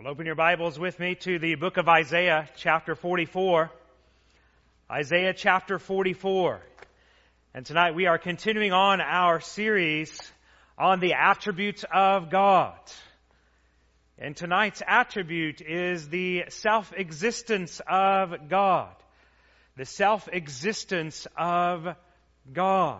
Well, open your Bibles with me to the book of Isaiah, chapter 44. Isaiah chapter 44. And tonight we are continuing on our series on the attributes of God. And tonight's attribute is the self-existence of God. The self-existence of God.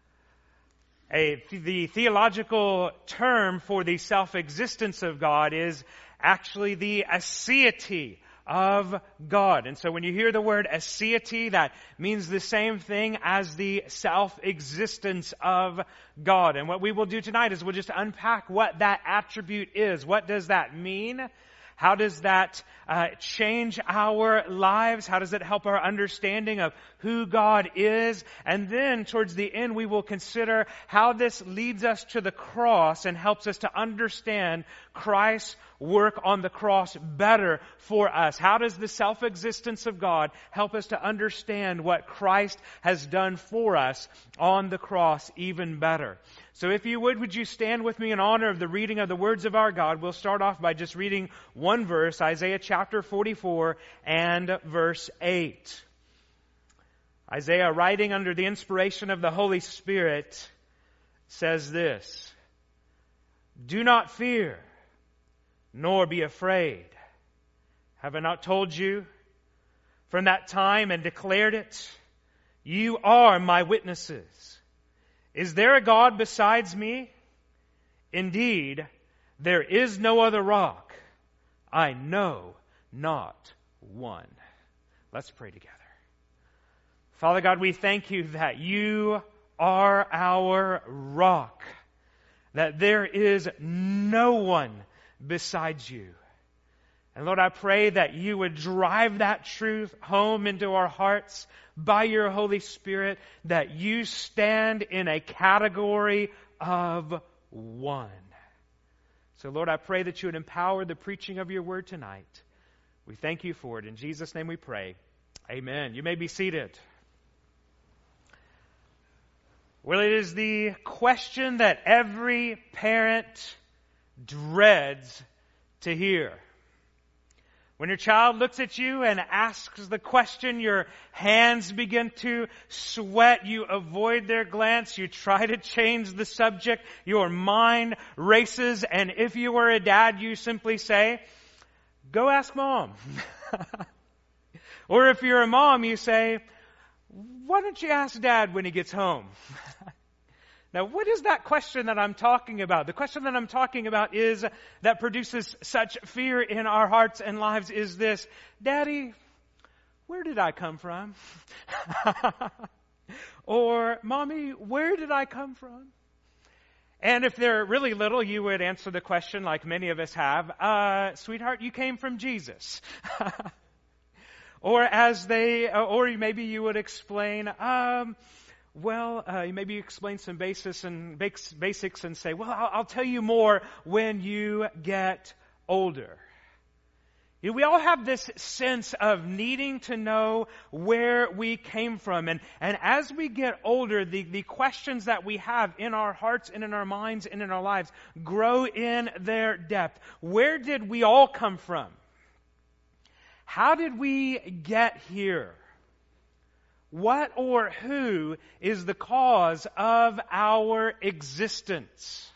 The theological term for the self-existence of God is actually the aseity of God. And so when you hear the word aseity, that means the same thing as the self-existence of God. And what we will do tonight is we'll just unpack what that attribute is. What does that mean? How does that change our lives? How does it help our understanding of who God is? And then towards the end, we will consider how this leads us to the cross and helps us to understand Christ's work on the cross better for us. How does the self-existence of God help us to understand what Christ has done for us on the cross even better? So if you would you stand with me in honor of the reading of the words of our God? We'll start off by just reading one verse, Isaiah chapter 44 and verse 8. Isaiah, writing under the inspiration of the Holy Spirit, says this: "Do not fear, nor be afraid. Have I not told you from that time and declared it? You are my witnesses. Is there a God besides me? Indeed, there is no other rock. I know not one." Let's pray together. Father God, we thank you that you are our rock, that there is no one besides you. And Lord, I pray that you would drive that truth home into our hearts by your Holy Spirit, that you stand in a category of one. So Lord, I pray that you would empower the preaching of your word tonight. We thank you for it. In Jesus' name we pray. Amen. You may be seated. Well, it is the question that every parent dreads to hear. When your child looks at you and asks the question, your hands begin to sweat. You avoid their glance. You try to change the subject. Your mind races. And if you were a dad, you simply say, "Go ask mom." Or if you're a mom, you say, "Why don't you ask dad when he gets home?" Now, what is that question that I'm talking about? The question that I'm talking about is that produces such fear in our hearts and lives is this: "Daddy, where did I come from?" Or, "Mommy, where did I come from?" And if they're really little, you would answer the question like many of us have, "Sweetheart, you came from Jesus." Or maybe you would explain, maybe you explain some basics and say, "Well, I'll tell you more when you get older." You know, we all have this sense of needing to know where we came from. And as we get older, the questions that we have in our hearts and in our minds and in our lives grow in their depth. Where did we all come from? How did we get here? What or who is the cause of our existence?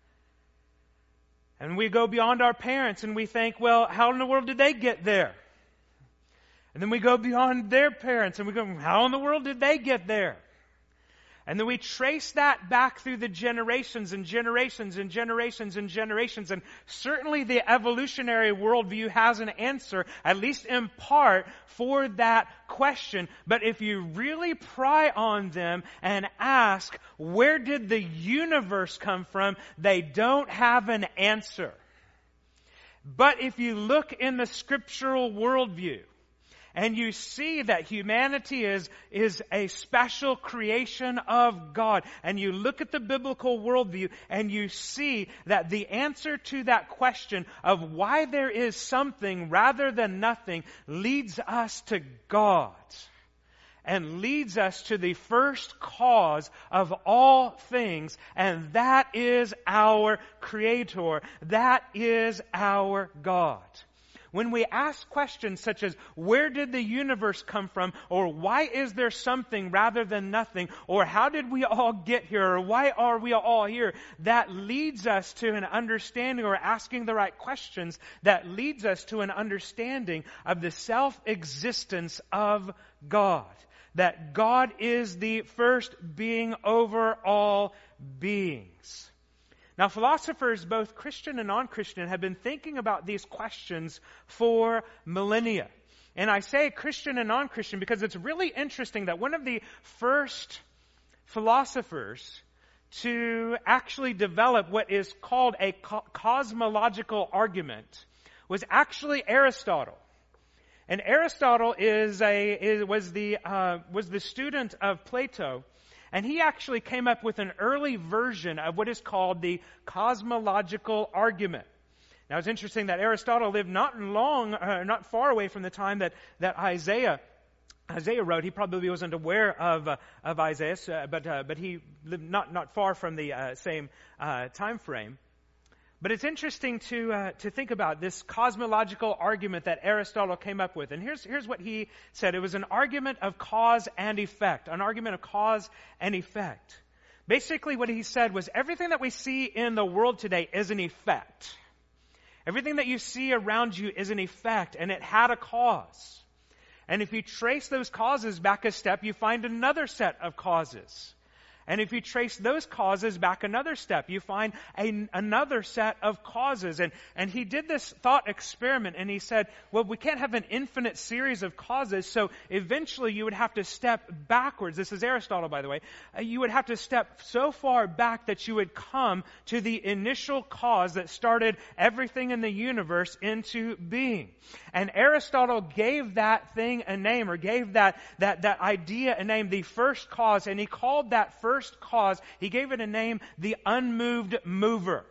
And we go beyond our parents and we think, well, how in the world did they get there? And then we go beyond their parents and we go, how in the world did they get there? And then we trace that back through the generations and generations and generations and generations. And certainly the evolutionary worldview has an answer, at least in part, for that question. But if you really pry on them and ask, where did the universe come from? They don't have an answer. But if you look in the scriptural worldview, and you see that humanity is a special creation of God. And you look at the biblical worldview and you see that the answer to that question of why there is something rather than nothing leads us to God. and leads us to the first cause of all things, and that is our Creator. That is our God. When we ask questions such as, where did the universe come from? Or why is there something rather than nothing? Or how did we all get here? Or why are we all here? That leads us to an understanding, or asking the right questions, that leads us to an understanding of the self-existence of God. That God is the first being over all beings. Now, philosophers, both Christian and non-Christian, have been thinking about these questions for millennia. And I say Christian and non-Christian because it's really interesting that one of the first philosophers to actually develop what is called a cosmological argument was actually Aristotle. And Aristotle was the student of Plato. And he actually came up with an early version of what is called the cosmological argument. Now, it's interesting that Aristotle lived not far away from the time that Isaiah wrote. He probably wasn't aware of Isaiah, but he lived not far from the same time frame. But it's interesting to think about this cosmological argument that Aristotle came up with. And here's what he said. It was an argument of cause and effect. An argument of cause and effect. Basically what he said was, everything that we see in the world today is an effect. Everything that you see around you is an effect, and it had a cause. And if you trace those causes back a step, you find another set of causes. And if you trace those causes back another step, you find another set of causes. And he did this thought experiment, and he said, well, we can't have an infinite series of causes, so eventually you would have to step backwards. This is Aristotle, by the way. You would have to step so far back that you would come to the initial cause that started everything in the universe into being. And Aristotle gave that thing a name, or gave that idea a name, the first cause, and he called that first cause, he gave it a name, the unmoved mover.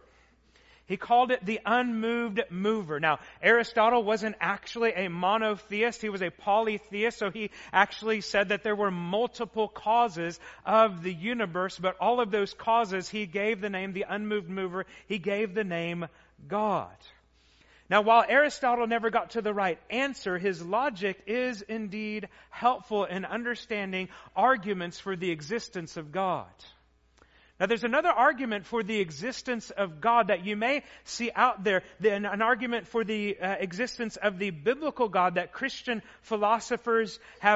He called it the unmoved mover. Now, Aristotle wasn't actually a monotheist. He was a polytheist. So he actually said that there were multiple causes of the universe. But all of those causes, he gave the name the unmoved mover. He gave the name God. Now, while Aristotle never got to the right answer, his logic is indeed helpful in understanding arguments for the existence of God. Now, there's another argument for the existence of God that you may see out there, an argument for the existence of the biblical God that Christian philosophers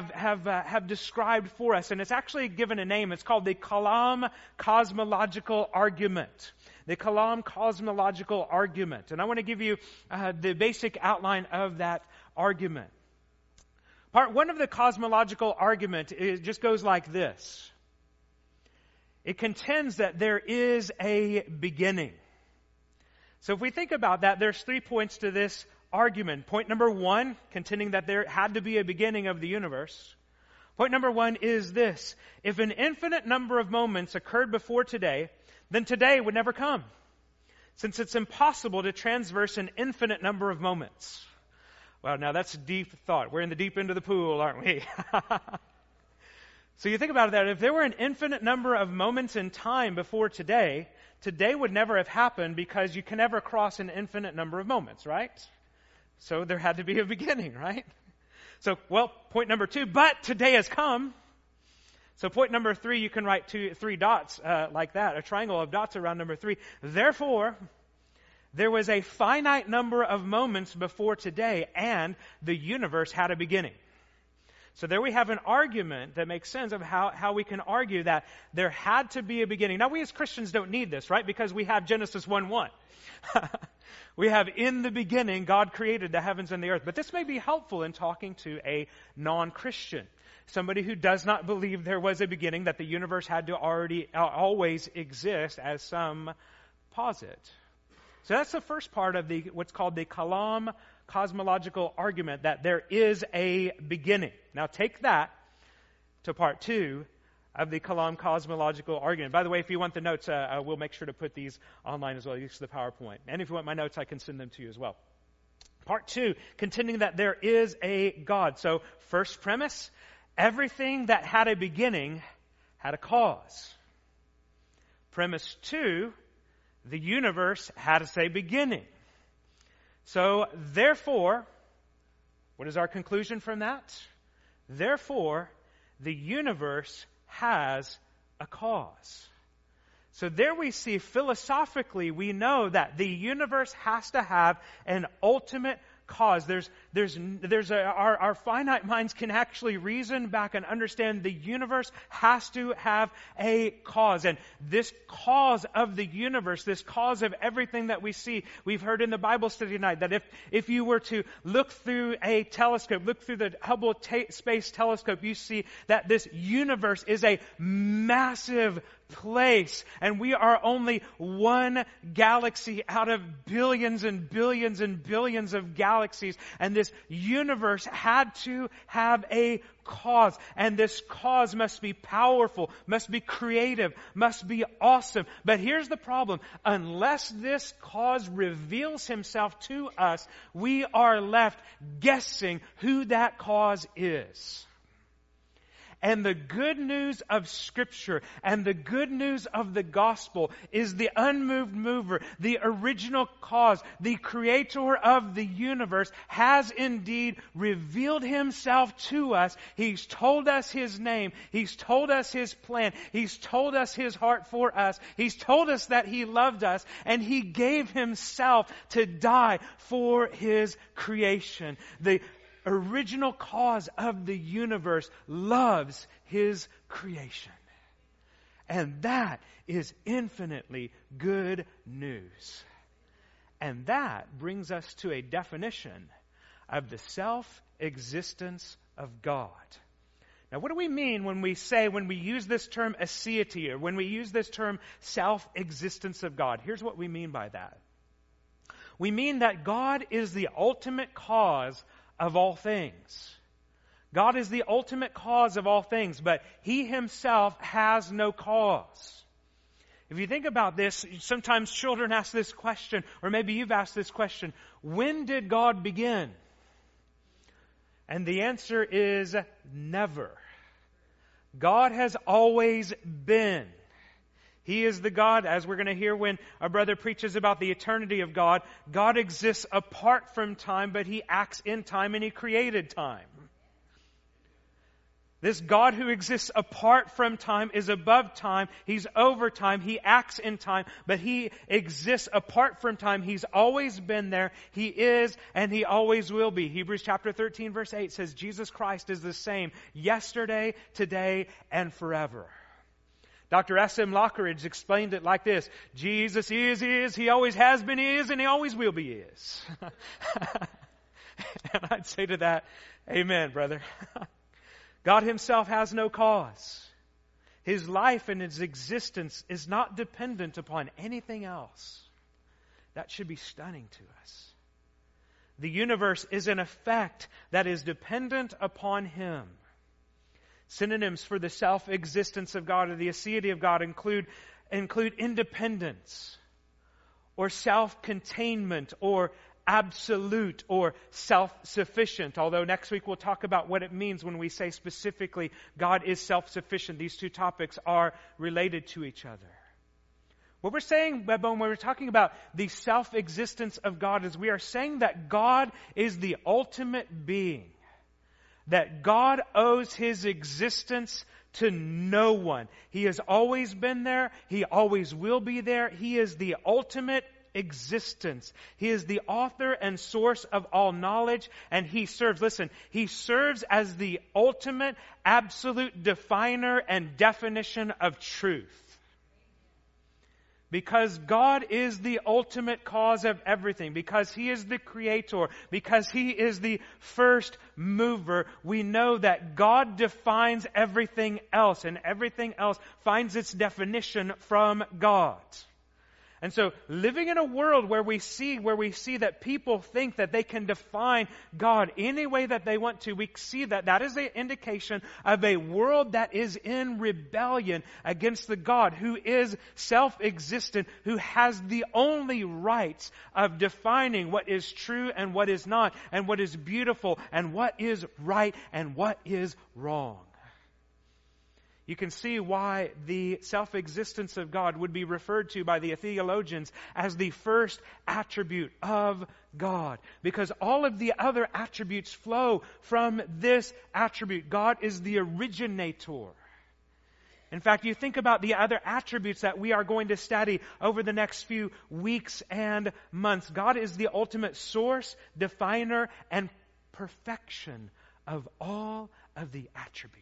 have described for us. And it's actually given a name. It's called the Kalam cosmological argument. The Kalam cosmological argument. And I want to give you the basic outline of that argument. Part one of the cosmological argument just goes like this. It contends that there is a beginning. So if we think about that, there's 3 points to this argument. Point number 1, contending that there had to be a beginning of the universe. Point number 1 is this. If an infinite number of moments occurred before today, then today would never come, since it's impossible to transverse an infinite number of moments. Well, now that's a deep thought. We're in the deep end of the pool, aren't we? So you think about that. If there were an infinite number of moments in time before today, today would never have happened, because you can never cross an infinite number of moments, right? So there had to be a beginning, right? So, well, point number 2, but today has come. So point number 3, you can write 3 dots like that, a triangle of dots around number 3. Therefore, there was a finite number of moments before today, and the universe had a beginning. So there we have an argument that makes sense of how we can argue that there had to be a beginning. Now, we as Christians don't need this, right? Because we have Genesis 1:1. We have, in the beginning, God created the heavens and the earth. But this may be helpful in talking to a non-Christian. Somebody who does not believe there was a beginning, that the universe had to always exist, as some posit. So that's the first part of what's called the Kalam cosmological argument, that there is a beginning. Now take that to part 2 of the Kalam cosmological argument. By the way, if you want the notes, we'll make sure to put these online as well. Use the PowerPoint. And if you want my notes, I can send them to you as well. Part 2, contending that there is a God. So first premise, everything that had a beginning had a cause. Premise 2, the universe had a beginning. So, therefore, what is our conclusion from that? Therefore, the universe has a cause. So there we see, philosophically, we know that the universe has to have an ultimate cause. Our finite minds can actually reason back and understand the universe has to have a cause. And this cause of the universe, this cause of everything that we see, we've heard in the Bible study tonight that if you were to look through a telescope, look through the Hubble Space Telescope, you see that this universe is a massive place, and we are only one galaxy out of billions and billions and billions of galaxies, and this universe had to have a cause, and this cause must be powerful, must be creative, must be awesome. But here's the problem: unless this cause reveals himself to us, we are left guessing who that cause is. And the good news of Scripture and the good news of the gospel is the unmoved mover, the original cause, the creator of the universe has indeed revealed himself to us. He's told us his name. He's told us his plan. He's told us his heart for us. He's told us that he loved us, and he gave himself to die for his creation. The original cause of the universe loves his creation. And that is infinitely good news. And that brings us to a definition of the self-existence of God. Now, what do we mean when we use this term aseity, or when we use this term self-existence of God? Here's what we mean by that. We mean that God is the ultimate cause of all things. God is the ultimate cause of all things, but he himself has no cause. If you think about this, sometimes children ask this question, or maybe you've asked this question: when did God begin? And the answer is never. God has always been. He is the God, as we're going to hear when our brother preaches about the eternity of God. God exists apart from time, but he acts in time, and he created time. This God who exists apart from time is above time. He's over time. He acts in time, but he exists apart from time. He's always been there. He is, and he always will be. Hebrews chapter 13, verse 8 says, Jesus Christ is the same yesterday, today, and forever. Dr. S.M. Lockridge explained it like this: Jesus is, he always has been, is, and he always will be is. And I'd say to that, amen, brother. God himself has no cause. His life and his existence is not dependent upon anything else. That should be stunning to us. The universe is an effect that is dependent upon him. Synonyms for the self-existence of God or the aseity of God include independence, or self-containment, or absolute, or self-sufficient. Although next week we'll talk about what it means when we say specifically God is self-sufficient. These two topics are related to each other. What we're saying, when we're talking about the self-existence of God, is we are saying that God is the ultimate being. That God owes his existence to no one. He has always been there. He always will be there. He is the ultimate existence. He is the author and source of all knowledge, and he serves as the ultimate, absolute definer and definition of truth. Because God is the ultimate cause of everything, because he is the creator, because he is the first mover, we know that God defines everything else, and everything else finds its definition from God. And so living in a world where we see that people think that they can define God any way that they want to, we see that that is an indication of a world that is in rebellion against the God who is self-existent, who has the only rights of defining what is true and what is not, and what is beautiful and what is right and what is wrong. You can see why the self-existence of God would be referred to by the theologians as the first attribute of God. Because all of the other attributes flow from this attribute. God is the originator. In fact, you think about the other attributes that we are going to study over the next few weeks and months. God is the ultimate source, definer, and perfection of all of the attributes.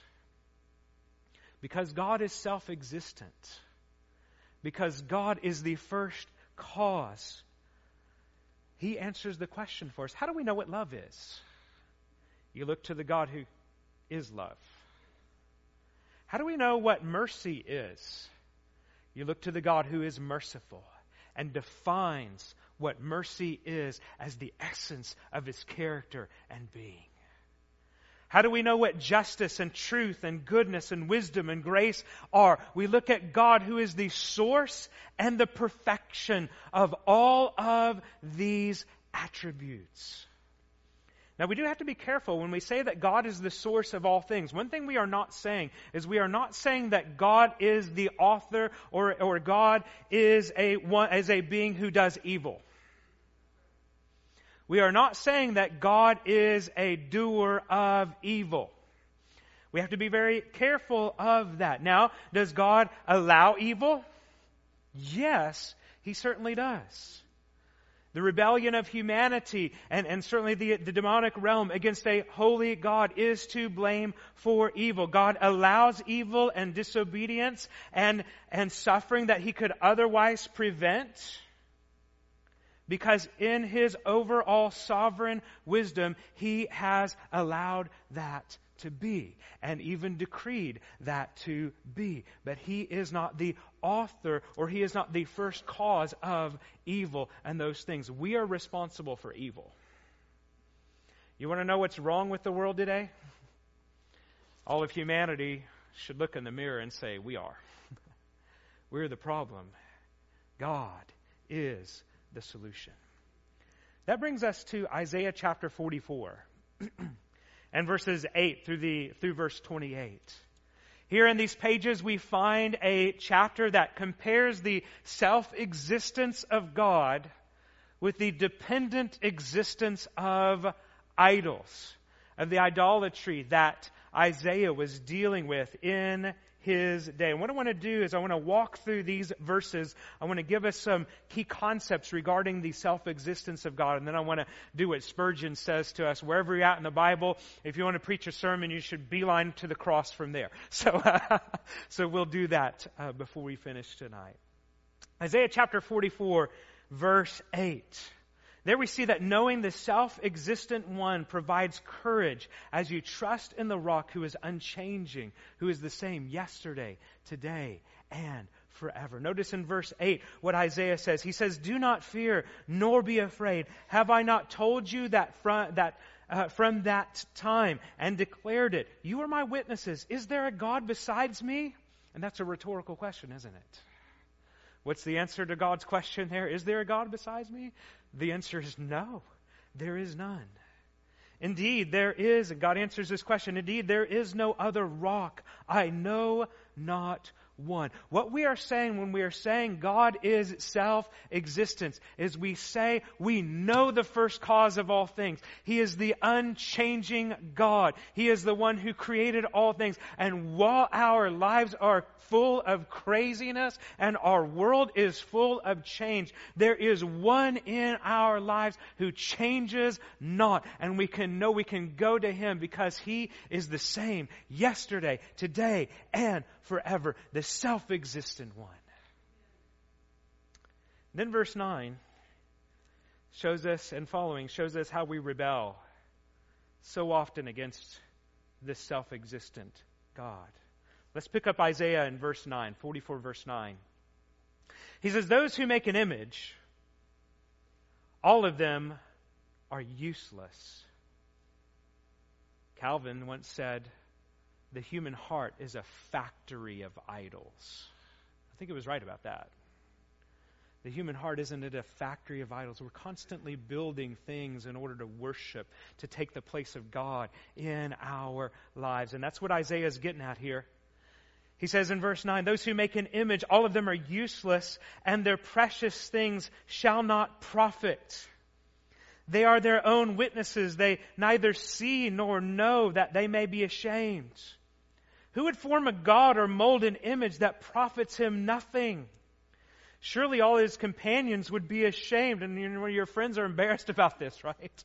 Because God is self-existent, because God is the first cause, He answers the question for us. How do we know what love is? You look to the God who is love. How do we know what mercy is? You look to the God who is merciful and defines what mercy is as the essence of His character and being. How do we know what justice and truth and goodness and wisdom and grace are? We look at God who is the source and the perfection of all of these attributes. Now we do have to be careful when we say that God is the source of all things. One thing we are not saying is we are not saying that God is the author or God is a being who does evil. We are not saying that God is a doer of evil. We have to be very careful of that. Now, does God allow evil? Yes, He certainly does. The rebellion of humanity and certainly the demonic realm against a holy God is to blame for evil. God allows evil and disobedience and suffering that He could otherwise prevent, because in His overall sovereign wisdom, He has allowed that to be and even decreed that to be. But He is not the author or He is not the first cause of evil and those things. We are responsible for evil. You want to know what's wrong with the world today? All of humanity should look in the mirror and say, we are. We're the problem. God is the solution. That brings us to Isaiah chapter 44 and verses 8 through verse 28. Here in these pages we find a chapter that compares the self-existence of God with the dependent existence of idols, of the idolatry that Isaiah was dealing with in his day. And what I want to do is I want to walk through these verses. I want to give us some key concepts regarding the self-existence of God. And then I want to do what Spurgeon says to us. Wherever you're at in the Bible, if you want to preach a sermon, you should beeline to the cross from there. So we'll do that before we finish tonight. Isaiah chapter 44, verse 8. There we see that knowing the self-existent one provides courage as you trust in the rock who is unchanging, who is the same yesterday, today, and forever. Notice in verse 8 what Isaiah says. He says, "Do not fear, nor be afraid. Have I not told you that from that time and declared it? You are my witnesses. Is there a God besides me?" And that's a rhetorical question, isn't it? What's the answer to God's question there? Is there a God besides me? The answer is no. There is none. Indeed, there is, and God answers this question, indeed, there is no other rock. I know not one. What we are saying when we are saying God is self-existence is we say we know the first cause of all things. He is the unchanging God. He is the one who created all things. And while our lives are full of craziness and our world is full of change, there is one in our lives who changes not. And we can know we can go to Him because He is the same yesterday, today, and forever. The self-existent one. Then verse 9 shows us, and following, shows us how we rebel so often against this self-existent God. Let's pick up Isaiah in verse 9, 44 verse 9. He says, those who make an image, all of them are useless. Calvin once said, the human heart is a factory of idols. I think it was right about that. The human heart, isn't it a factory of idols? We're constantly building things in order to worship, to take the place of God in our lives. And that's what Isaiah is getting at here. He says in verse 9, those who make an image, all of them are useless, and their precious things shall not profit. They are their own witnesses. They neither see nor know that they may be ashamed. Who would form a god or mold an image that profits him nothing? Surely all his companions would be ashamed, and your friends are embarrassed about this, right?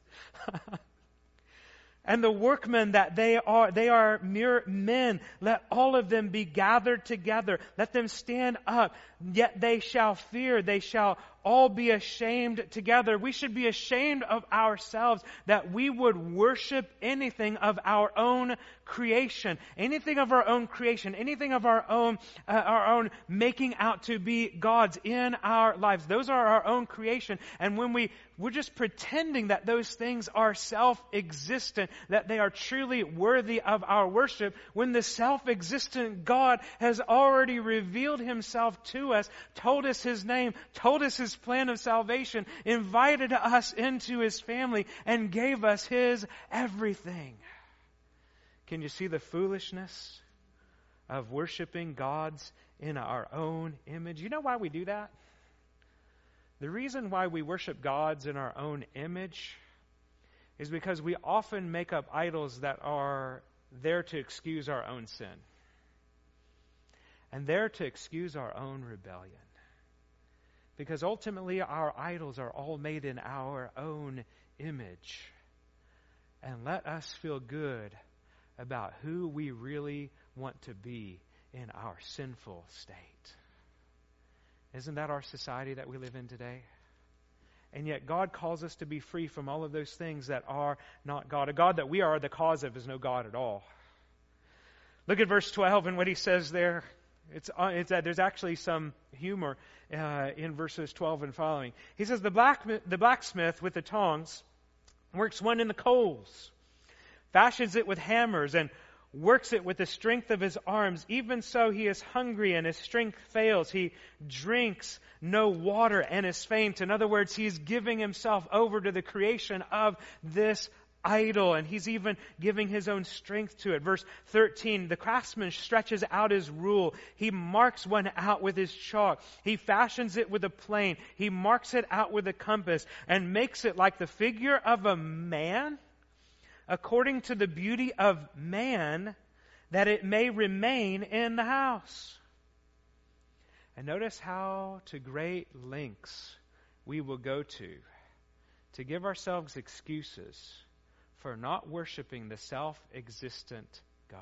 And the workmen that they are mere men. Let all of them be gathered together. Let them stand up. Yet they shall fear. They shall all be ashamed together. We should be ashamed of ourselves that we would worship anything of our own creation, anything of our own creation, anything of our own making out to be gods in our lives. Those are our own creation. And when we're just pretending that those things are self-existent, that they are truly worthy of our worship, when the self-existent God has already revealed Himself to us, told us His name, told us His plan of salvation, invited us into His family, and gave us His everything. Can you see the foolishness of worshiping gods in our own image? You know why we do that? The reason why we worship gods in our own image is because we often make up idols that are there to excuse our own sin and there to excuse our own rebellion. Because ultimately our idols are all made in our own image. And let us feel good about who we really want to be in our sinful state. Isn't that our society that we live in today? And yet God calls us to be free from all of those things that are not God. A God that we are the cause of is no God at all. Look at verse 12 and what he says there. It's that there's actually some humor in verses 12 and following. He says, the blacksmith with the tongs works one in the coals, fashions it with hammers, and works it with the strength of his arms. Even so he is hungry and his strength fails. He drinks no water and is faint. In other words, he's giving himself over to the creation of this idol, and he's even giving his own strength to it. Verse 13, the craftsman stretches out his rule. He marks one out with his chalk. He fashions it with a plane. He marks it out with a compass and makes it like the figure of a man, according to the beauty of man, that it may remain in the house. And notice how to great lengths we will go to give ourselves excuses for not worshiping the self-existent God.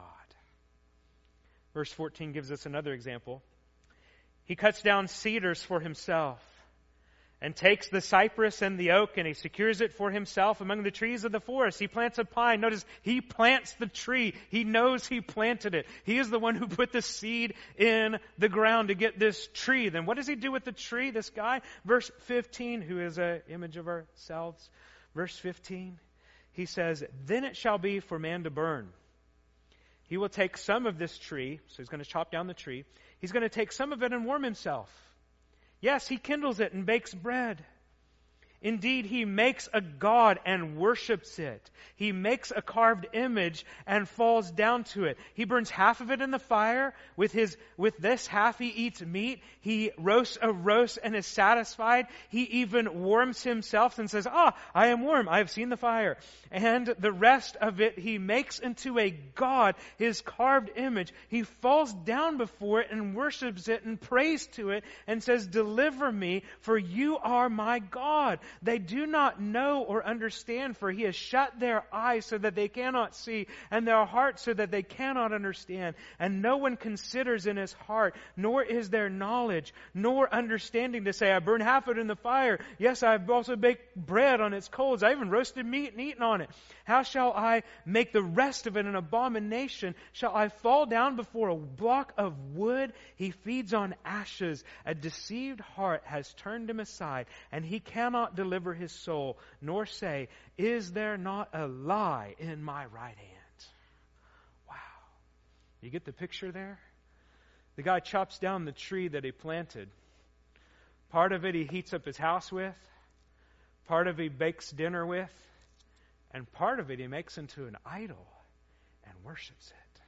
Verse 14 gives us another example. He cuts down cedars for himself and takes the cypress and the oak, and he secures it for himself among the trees of the forest. He plants a pine. Notice, he plants the tree. He knows he planted it. He is the one who put the seed in the ground to get this tree. Then what does he do with the tree, this guy? Verse 15, who is an image of ourselves. Verse 15, he says, then it shall be for man to burn. He will take some of this tree, so he's going to chop down the tree. He's going to take some of it and warm himself. Yes, he kindles it and bakes bread. Indeed, he makes a god and worships it. He makes a carved image and falls down to it. He burns half of it in the fire. With this half he eats meat. He roasts a roast and is satisfied. He even warms himself and says, I am warm. I have seen the fire. And the rest of it he makes into a god, his carved image. He falls down before it and worships it and prays to it and says, deliver me, for you are my God. They do not know or understand, for He has shut their eyes so that they cannot see, and their hearts so that they cannot understand. And no one considers in his heart, nor is there knowledge, nor understanding to say, I burned half of it in the fire. Yes, I've also baked bread on its coals. I even roasted meat and eaten on it. How shall I make the rest of it an abomination? Shall I fall down before a block of wood? He feeds on ashes. A deceived heart has turned him aside, and he cannot deliver his soul, nor say, is there not a lie in my right hand? Wow. You get the picture there? The guy chops down the tree that he planted. Part of it he heats up his house with. Part of it he bakes dinner with. And part of it he makes into an idol and worships it.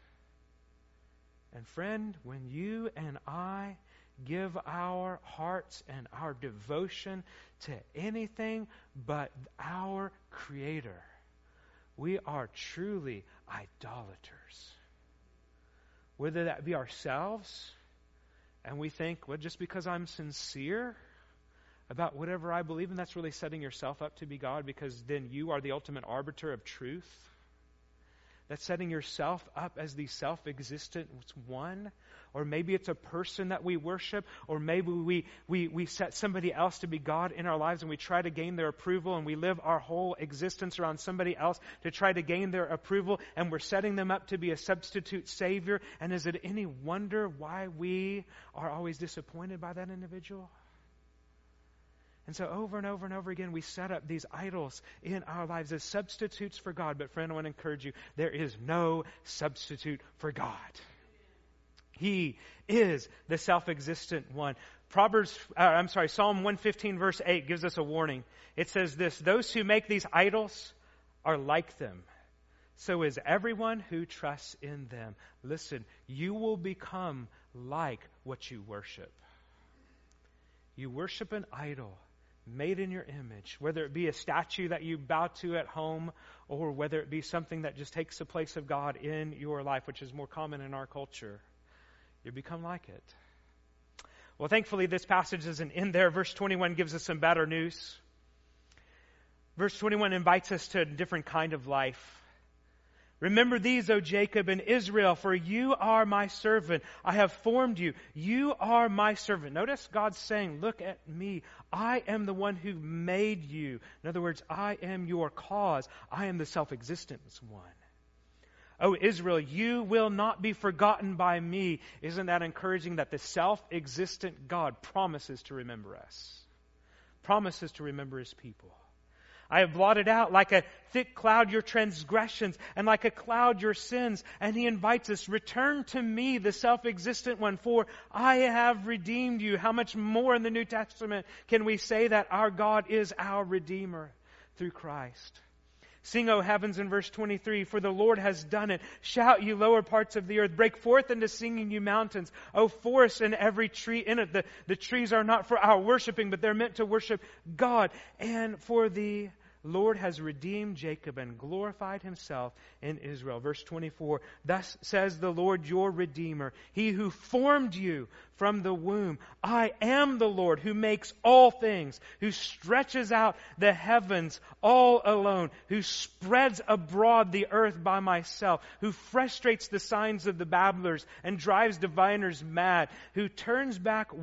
And friend, when you and I give our hearts and our devotion to anything but our Creator, we are truly idolaters. Whether that be ourselves, and we think, well, just because I'm sincere about whatever I believe in, that's really setting yourself up to be God, because then you are the ultimate arbiter of truth. That's setting yourself up as the self-existent one. Or maybe it's a person that we worship, or maybe we set somebody else to be God in our lives and we try to gain their approval, and we live our whole existence around somebody else to try to gain their approval, and we're setting them up to be a substitute Savior. And is it any wonder why we are always disappointed by that individual? And so over and over and over again, we set up these idols in our lives as substitutes for God. But friend, I want to encourage you, there is no substitute for God. He is the self-existent one. Psalm 115 verse 8 gives us a warning. It says this, those who make these idols are like them. So is everyone who trusts in them. Listen, you will become like what you worship. You worship an idol made in your image, whether it be a statue that you bow to at home, or whether it be something that just takes the place of God in your life, which is more common in our culture. You become like it. Well, thankfully, this passage isn't in there. Verse 21 gives us some better news. Verse 21 invites us to a different kind of life. Remember these, O Jacob and Israel, for you are my servant. I have formed you. You are my servant. Notice God's saying, look at me. I am the one who made you. In other words, I am your cause. I am the self-existent one. O Israel, you will not be forgotten by me. Isn't that encouraging that the self-existent God promises to remember us? Promises to remember His people. I have blotted out like a thick cloud your transgressions, and like a cloud your sins. And He invites us, return to me, the self-existent one, for I have redeemed you. How much more in the New Testament can we say that our God is our Redeemer through Christ? Sing, O heavens, in verse 23, for the Lord has done it. Shout, you lower parts of the earth. Break forth into singing, you mountains. O forests and every tree in it. The trees are not for our worshiping, but they're meant to worship God. And for the Lord has redeemed Jacob and glorified Himself in Israel. Verse 24, thus says the Lord your Redeemer, He who formed you from the womb. I am the Lord who makes all things, who stretches out the heavens all alone, who spreads abroad the earth by myself, who frustrates the signs of the babblers and drives diviners mad, who turns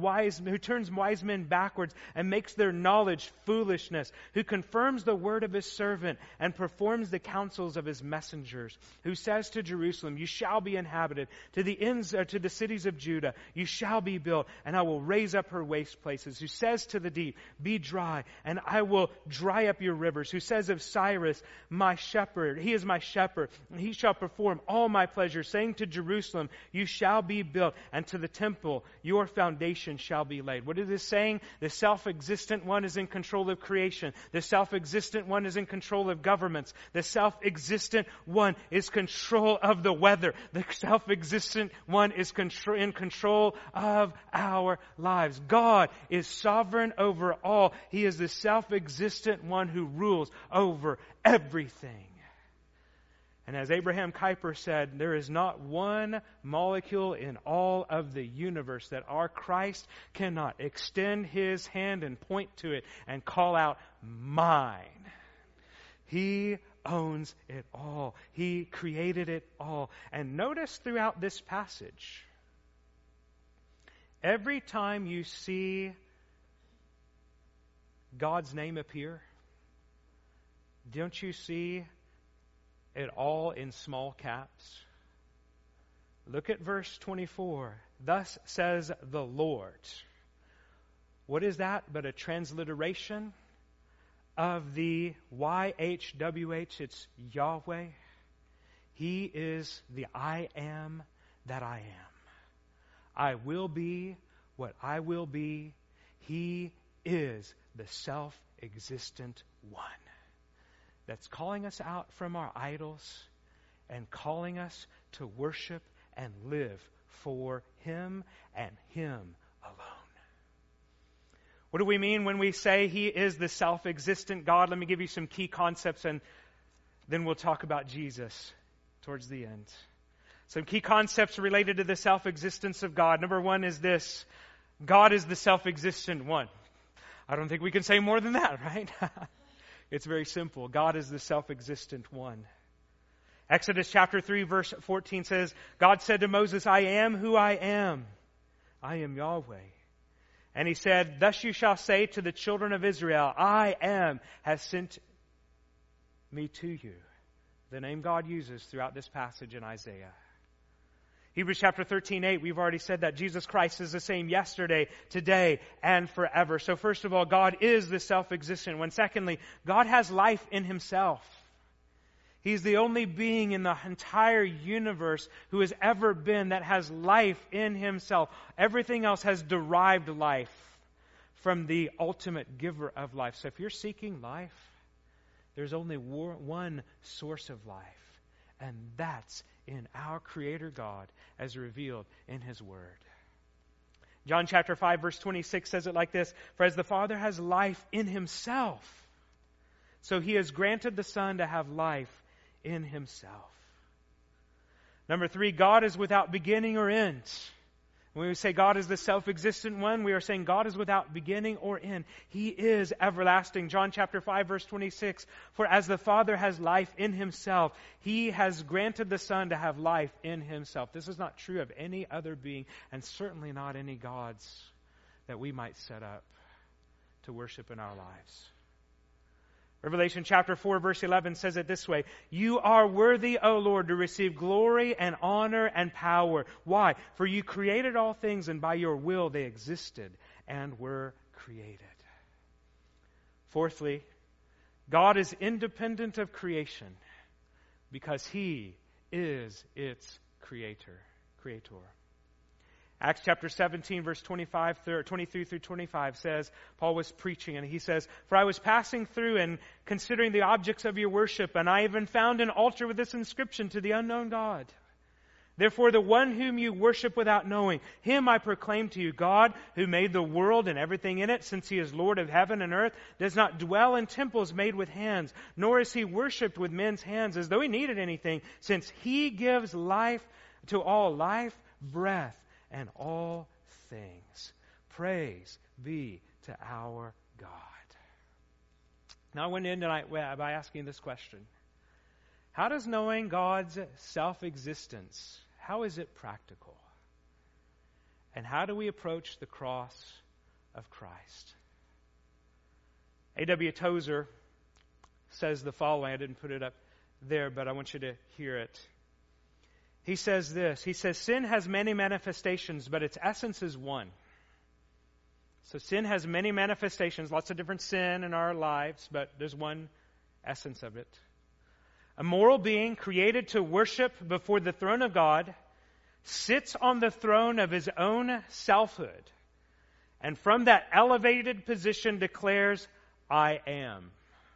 wise men backwards and makes their knowledge foolishness, who confirms the word of His servant and performs the counsels of His messengers, who says to Jerusalem, you shall be inhabited, to the cities of Judah, you shall be built, and I will raise up her waste places, who says to the deep, be dry, and I will dry up your rivers, who says of Cyrus, my shepherd, he is my shepherd, and he shall perform all my pleasure, saying to Jerusalem, you shall be built, and to the temple, your foundation shall be laid. What is this saying? The self-existent one is in control of creation. The self-existent one is in control of governments. The self-existent one is control of the weather. The self-existent one is in control of our lives. God is sovereign over all. He is the self-existent one who rules over everything. And as Abraham Kuyper said, there is not one molecule in all of the universe that our Christ cannot extend His hand and point to it and call out, mine. He owns it all. He created it all. And notice throughout this passage, every time you see God's name appear, don't you see it all in small caps? Look at verse 24. Thus says the Lord. What is that but a transliteration of the YHWH? It's Yahweh. He is the I am that I am. I will be what I will be. He is the self-existent one that's calling us out from our idols and calling us to worship and live for Him and Him alone. What do we mean when we say He is the self-existent God? Let me give you some key concepts and then we'll talk about Jesus towards the end. Some key concepts related to the self-existence of God. Number one is this: God is the self-existent one. I don't think we can say more than that, right? It's very simple. God is the self-existent one. Exodus chapter 3 verse 14 says, God said to Moses, I am who I am. I am Yahweh. And He said, thus you shall say to the children of Israel, I am has sent me to you. The name God uses throughout this passage in Isaiah. Hebrews chapter 13:8, we've already said that Jesus Christ is the same yesterday, today, and forever. So first of all, God is the self-existent one. Secondly, God has life in Himself. He's the only being in the entire universe who has ever been that has life in Himself. Everything else has derived life from the ultimate giver of life. So if you're seeking life, there's only one source of life, and that's in our Creator God as revealed in His Word. John chapter 5 verse 26 says it like this: for as the Father has life in Himself, so He has granted the Son to have life in Himself. Number 3, God is without beginning or end. When we say God is the self-existent one, we are saying God is without beginning or end. He is everlasting. John chapter 5 verse 26, for as the Father has life in Himself, He has granted the Son to have life in Himself. This is not true of any other being, and certainly not any gods that we might set up to worship in our lives. Revelation chapter 4 verse 11 says it this way: you are worthy, O Lord, to receive glory and honor and power. Why? For You created all things, and by Your will they existed and were created. Fourthly, God is independent of creation because He is its creator. Acts chapter 17 verse 23 through 25 says, Paul was preaching and he says, for I was passing through and considering the objects of your worship, and I even found an altar with this inscription: to the unknown God. Therefore the one whom you worship without knowing, Him I proclaim to you. God, who made the world and everything in it, since He is Lord of heaven and earth, does not dwell in temples made with hands, nor is He worshipped with men's hands as though He needed anything, since He gives life to all, life, breath, and all things. Praise be to our God. Now I went in tonight by asking this question: how does knowing God's self-existence, how is it practical? And how do we approach the cross of Christ? A.W. Tozer says the following. I didn't put it up there, but I want you to hear it. He says this. He says, sin has many manifestations, but its essence is one. So sin has many manifestations, lots of different sin in our lives, but there's one essence of it. A moral being created to worship before the throne of God sits on the throne of his own selfhood, and from that elevated position declares, I am.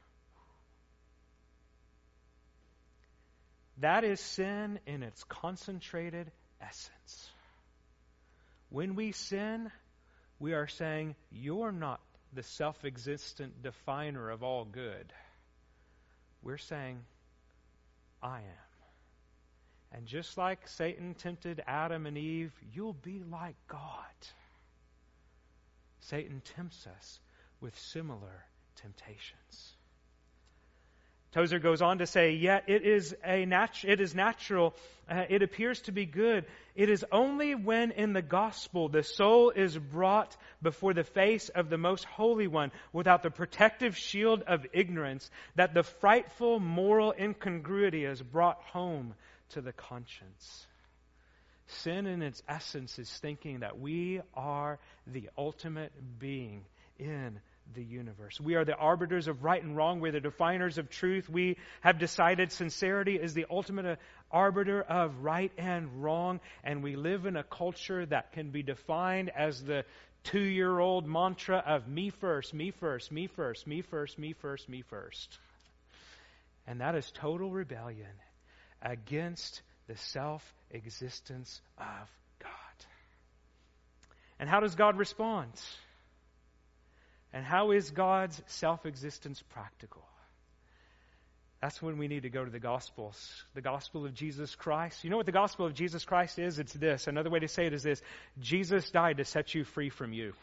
That is sin in its concentrated essence. When we sin, we are saying, you're not the self-existent definer of all good. We're saying, I am. And just like Satan tempted Adam and Eve, you'll be like God. Satan tempts us with similar temptations. Tozer goes on to say, yet it is natural, it appears to be good. It is only when in the gospel the soul is brought before the face of the most holy one without the protective shield of ignorance that the frightful moral incongruity is brought home to the conscience. Sin in its essence is thinking that we are the ultimate being in the universe. We are the arbiters of right and wrong. We're the definers of truth. We have decided sincerity is the ultimate arbiter of right and wrong. And we live in a culture that can be defined as the 2-year-old mantra of me first, me first, me first, me first, me first, me first. And that is total rebellion against the self-existence of God. And how does God respond? And how is God's self-existence practical? That's when we need to go to the Gospels. The Gospel of Jesus Christ. You know what the Gospel of Jesus Christ is? It's this. Another way to say it is this. Jesus died to set you free from you.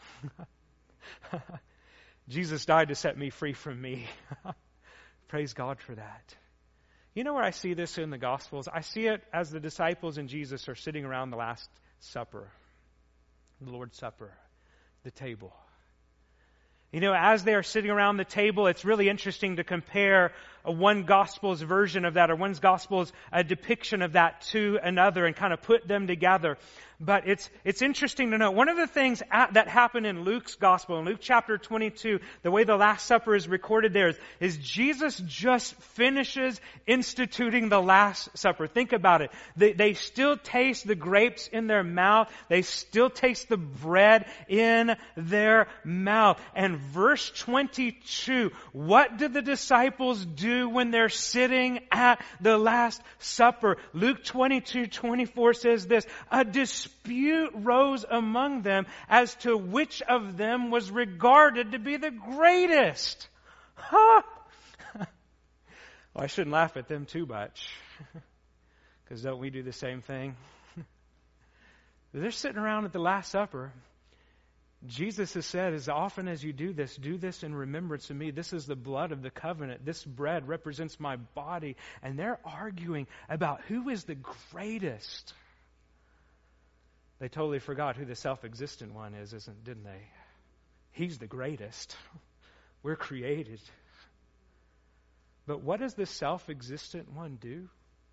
Jesus died to set me free from me. Praise God for that. You know where I see this in the Gospels? I see it as the disciples and Jesus are sitting around the Last Supper, the Lord's Supper, the table. You know, as they are sitting around the table, it's really interesting to compare one gospel's version of that or one gospel's depiction of that to another and kind of put them together. But it's interesting to note, one of the things that happened in Luke's gospel, in Luke chapter 22, the way the Last Supper is recorded there is Jesus just finishes instituting the Last Supper. Think about it. They still taste the grapes in their mouth. They still taste the bread in their mouth. And verse 22, what do the disciples do when they're sitting at the Last Supper? Luke 22:24 says this, a dispute rose among them as to which of them was regarded to be the greatest. Huh? Well, I shouldn't laugh at them too much, because don't we do the same thing? They're sitting around at the Last Supper. Jesus has said, as often as you do this in remembrance of me. This is the blood of the covenant. This bread represents my body. And they're arguing about who is the greatest. They totally forgot who the self-existent one is, didn't they? He's the greatest. We're created. But what does the self-existent one do?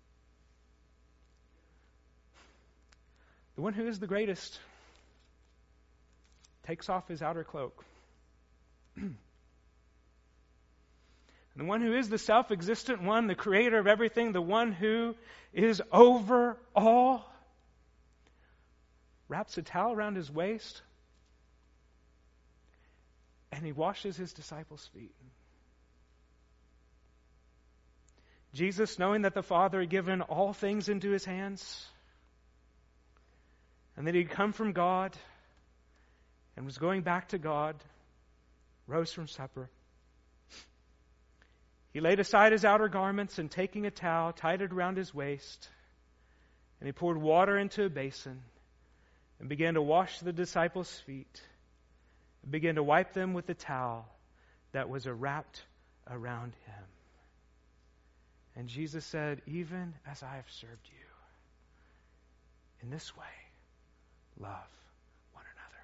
The one who is the greatest takes off his outer cloak. And the one who is the self-existent one, the creator of everything, the one who is over all, wraps a towel around his waist and he washes his disciples' feet. Jesus, knowing that the Father had given all things into his hands and that he'd come from God and was going back to God, rose from supper. He laid aside his outer garments and taking a towel, tied it around his waist, and he poured water into a basin and began to wash the disciples' feet, and began to wipe them with the towel that was wrapped around him. And Jesus said, even as I have served you, in this way, love one another.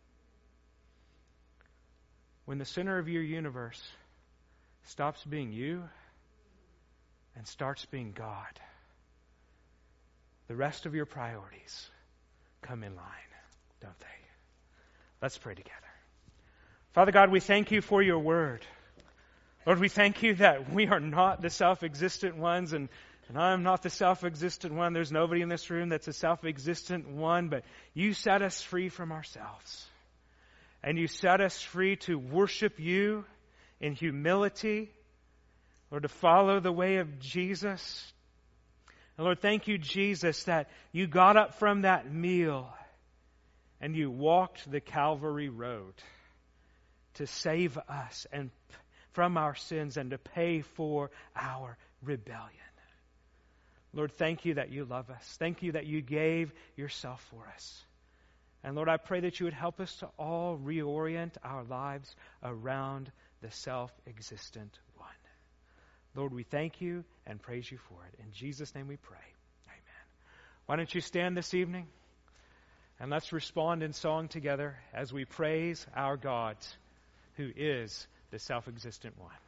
When the center of your universe stops being you and starts being God, the rest of your priorities come in line, don't they? Let's pray together. Father God, we thank you for your word. Lord, we thank you that we are not the self-existent ones, and I'm not the self-existent one. There's nobody in this room that's a self-existent one, but you set us free from ourselves. And you set us free to worship you in humility, or to follow the way of Jesus. And Lord, thank you, Jesus, that you got up from that meal and you walked the Calvary road to save us and from our sins and to pay for our rebellion. Lord, thank you that you love us. Thank you that you gave yourself for us. And Lord, I pray that you would help us to all reorient our lives around the self-existent one. Lord, we thank you and praise you for it. In Jesus' name we pray. Amen. Why don't you stand this evening and let's respond in song together as we praise our God, who is the self-existent one.